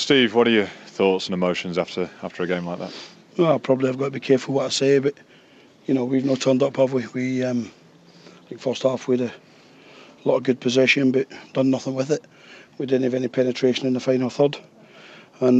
Steve, what are your thoughts and emotions after a game like that? Well, probably I've got to be careful what I say, but we've not turned up, have we? I think first half we had a lot of good possession, but done nothing with it. We didn't have any penetration in the final third, and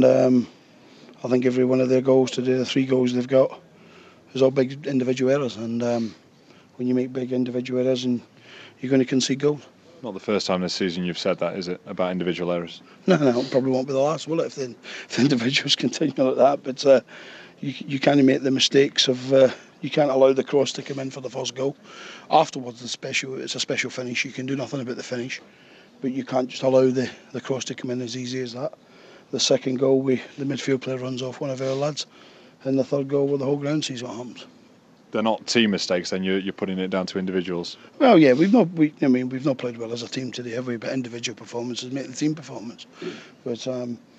I think every one of their goals today, the 3 goals they've got, is all big individual errors, and when you make big individual errors, and you're going to concede goals. Not the first time this season you've said that, is it, about individual errors? No, it probably won't be the last, will it, if the individuals continue like that, but you can't make the mistakes of you can't allow the cross to come in for the first goal. Afterwards, it's a special finish. You can do nothing about the finish, but you can't just allow the cross to come in as easy as that. The second goal, the midfield player runs off one of our lads, and the third goal, the whole ground sees what happens. They're not team mistakes, then you're putting it down to individuals. Well, yeah, we've not played well as a team today, have we? But individual performances make the team performance. But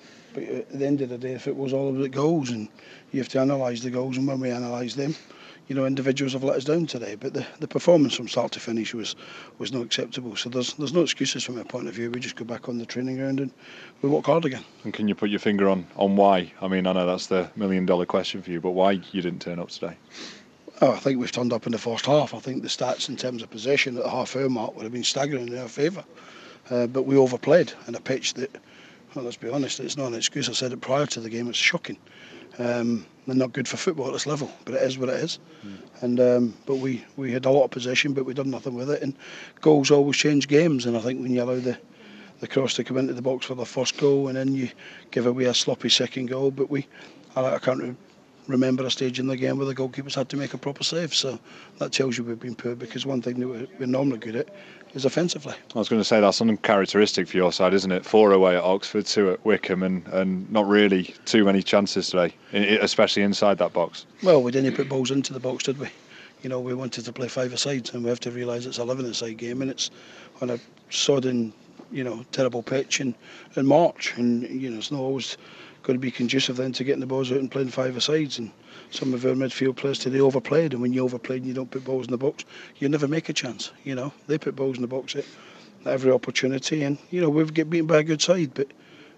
at the end of the day, if it was all about goals, and you have to analyse the goals, and when we analyse them, individuals have let us down today. But the performance from start to finish was not acceptable. So there's no excuses from my point of view. We just go back on the training ground and we work hard again. And can you put your finger on why? I mean, I know that's the $1 million question for you, but why you didn't turn up today? Oh, I think we've turned up in the first half. I think the stats in terms of possession at the half-hour mark would have been staggering in our favour. But we overplayed in a pitch that, well, let's be honest, it's not an excuse. I said it prior to the game, it's shocking. They're not good for football at this level, but it is what it is. And but we had a lot of possession, but we done nothing with it. And goals always change games, and I think when you allow the cross to come into the box for the first goal, and then you give away a sloppy second goal, but I can't remember a stage in the game where the goalkeepers had to make a proper save, so that tells you we've been poor, because one thing that we're normally good at is offensively. I was going to say that's uncharacteristic for your side, isn't it? 4 away at Oxford, 2 at Wycombe, and not really too many chances today, especially inside that box. Well, we didn't put balls into the box, did we? We wanted to play 5-a-side, and we have to realise it's a 11-a-side game, and it's on a sodden, terrible pitch in March, and it's not always going to be conducive then to getting the balls out and playing 5-a-sides. And some of our midfield players today overplayed, and when you overplayed and you don't put balls in the box, you never make a chance. They put balls in the box at every opportunity, and we've get beaten by a good side, but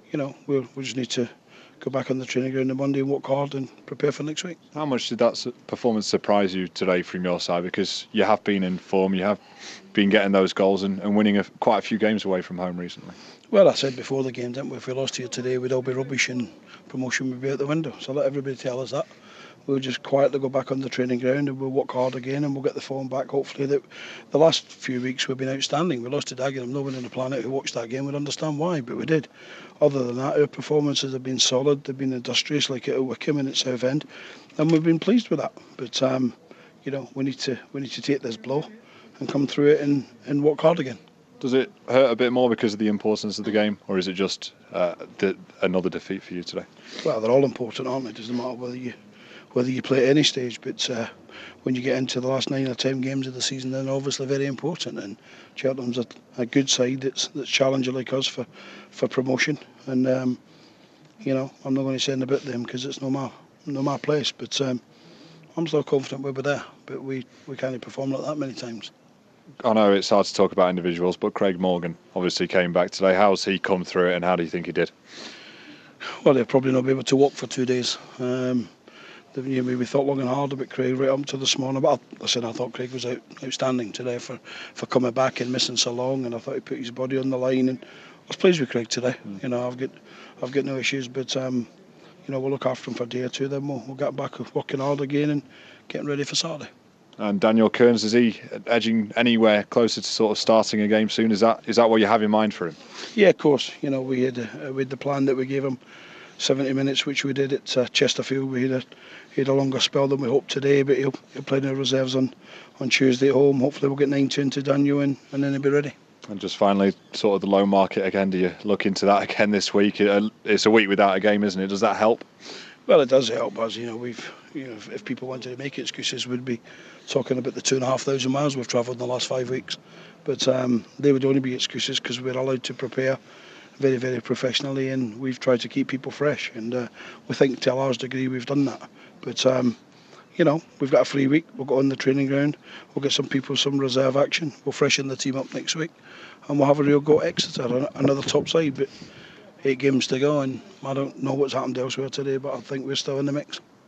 we just need to go back on the training ground on Monday and work hard and prepare for next week. How much did that performance surprise you today from your side? Because you have been in form, you have been getting those goals and winning quite a few games away from home recently. Well, I said before the game, didn't we? If we lost here today, we'd all be rubbish and promotion would be out the window. So let everybody tell us that. We'll just quietly go back on the training ground and we'll work hard again, and we'll get the form back. Hopefully, the last few weeks we've been outstanding. We lost to Dagenham. No one on the planet who watched that game would understand why, but we did. Other than that, our performances have been solid. They've been industrious, like at Wycombe and at Southend, and we've been pleased with that. But we need to take this blow and come through it and work hard again. Does it hurt a bit more because of the importance of the game, or is it just another defeat for you today? Well, they're all important, aren't they? It doesn't matter whether you play at any stage, but when you get into the last 9 or 10 games of the season, they're obviously very important. And Cheltenham's a good side that's challenging like us for promotion. And I'm not going to say anything about them because it's not my place. But I'm still confident we'll be there. But we can't perform like that many times. I know it's hard to talk about individuals, but Craig Morgan obviously came back today. How's he come through it, and how do you think he did? Well, he'll probably not be able to walk for 2 days. We thought long and hard about Craig right up to this morning, but I thought Craig was outstanding today for coming back and missing so long, and I thought he put his body on the line, and I was pleased with Craig today. I've got no issues, but we'll look after him for a day or two, then we'll get back working hard again and getting ready for Saturday. And Daniel Kearns, is he edging anywhere closer to sort of starting a game soon? Is that what you have in mind for him? Yeah, of course. We had the plan that we gave him 70 minutes, which we did at Chesterfield. We had a longer spell than we hoped today, but he'll play in the reserves on Tuesday at home. Hopefully we'll get 9-2 into Daniel and then he'll be ready. And just finally, sort of the loan market again, do you look into that again this week? It's a week without a game, isn't it? Does that help? Well, it does help us. If people wanted to make excuses, we'd be talking about the 2,500 miles we've travelled in the last 5 weeks. But they would only be excuses because we're allowed to prepare very, very professionally, and we've tried to keep people fresh. And we think to a large degree we've done that. But we've got a free week. We'll go on the training ground. We'll get some people some reserve action. We'll freshen the team up next week, and we'll have a real go at Exeter, another top side. But 8 games to go, and I don't know what's happened elsewhere today, but I think we're still in the mix.